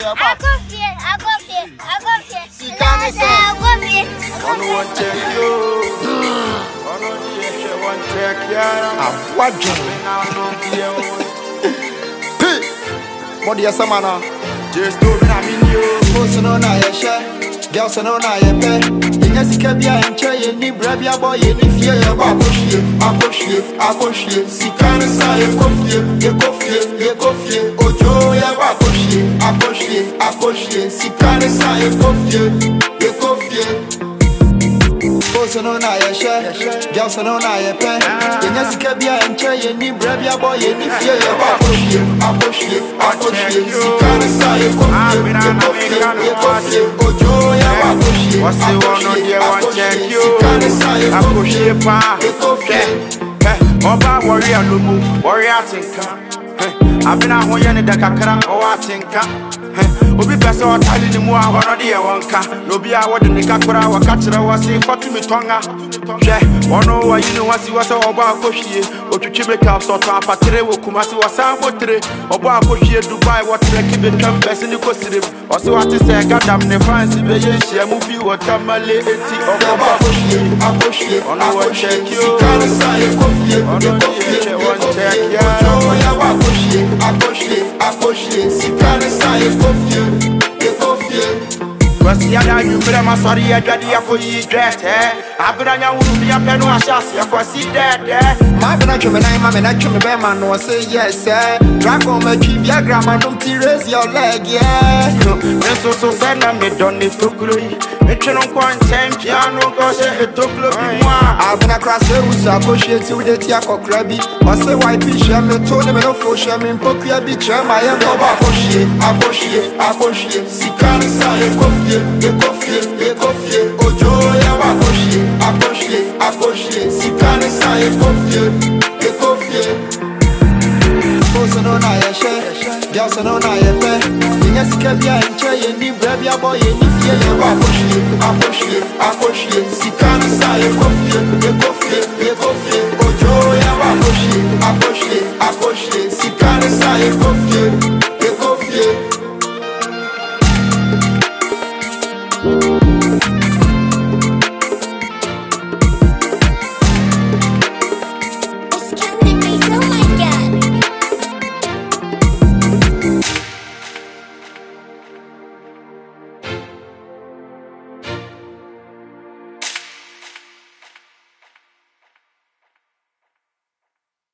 I go here. Sikane say I go here. One check you. One check ya. What do you say, man? Just do it, I mean you. Folks know na ye share, girls know na ye pay. Inyasi kebia enche ye ni brabia boy ye ni fear ye ba akoshie. Sikane say ye kofie. Ojo ye ba akoshie. Sikane say ye kofie. Folks know na ye share, girls know na ye pay. Inyasi kebia enche ye ni brabia boy ye ni fear ye ba akoshie. Sikane say ye kofie. Ojo ye ba What's the one on the one check you? I push it pa. Oba warrior lumu, warrior tinka. I've been a hoya in the kakara or tinka. Obi pesa wa tali ni mua wana diye wanka. Nobi a wadi ni kakura wa kachira wasi fatumi tonga. Wano wa yinu wasi wasa oba akoshie. Ochuchime ka soto apatire wokumasi wasa motre. Oba akoshie Dubai watire kibe kambesi ni kosire. Wasi wati se gadam ne fancy be yeshi ya mufi watamale eti. Oba akoshie. Ono wa check you. Sikane say ye kofie. One check ya. Ojo ye ba akoshie. Sikane say ye kofie. What's the other you put my sorry, I got the apple you dressed, eh? I've been on your wound, be a pen or chassis, I can see that, eh? My benachum and I'm an actual bearman, no say yes, eh? Drag on my trivia grammar, don't raise your leg, yeah. So send them, they don't need to glue. It's no content, piano, goes a took. I've been across the woods, I push it to the Tiaco Crabby. I say, why fish, I'm a tournament of fish, I'm in Pokia Beach, I am akoshie. Sikane say ye kofie. Ojo ye ba akoshie. Sikane say ye kofie. Folks know na ye share, girls know na ye pay. Inyasi kebia enche ye ni brabia boy ye ni fear ye ba akoshie. Sikane say ye kofie. Ojo ye ba akoshie. Sikane say ye kofie.